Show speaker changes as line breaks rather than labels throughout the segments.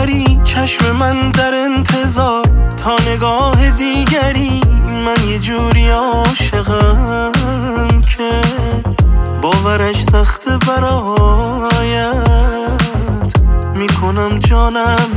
بری چشم من در انتظار تا نگاه دیگری. من یه جوری عاشقم که باورش سخته برایت، میکنم جانم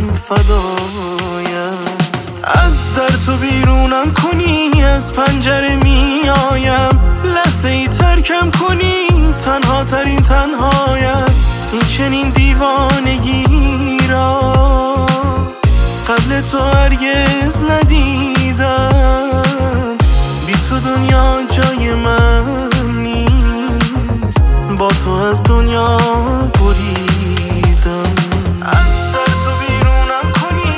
فدایت. از در تو بیرونم کنی از پنجره میایم، لحظه ای ترکم کنی تنها ترین تنهایم. این چنین دیوانگی را قبل تو هرگز ندیدم. بی تو دنیا جای من نیست، با تو از دنیا بریدم. از در تو بیرونم کنی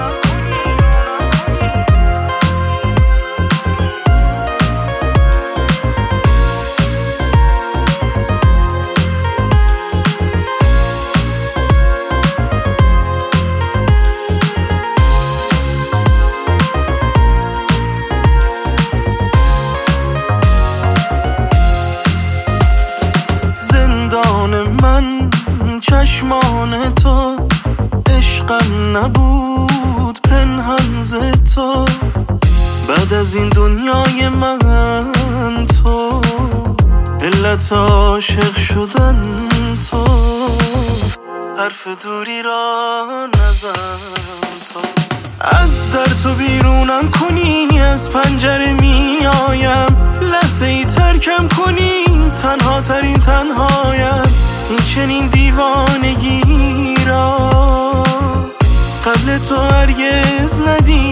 من. چشمان تو عشقم نبود پنهان ز تو، بعد از این دنیای من تو علت عاشق شدن تو. حرف دوری را نزن تو. از در تو بیرونم کنی از پنجره میایم، لحظه ای ترکم کنی تنها ترین تنهایم. این چنین دیوانگی را قبل تو هرگز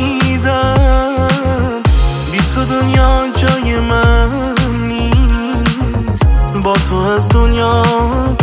ندیدم. بی تو دنیا جای من نیست، با تو از دنیا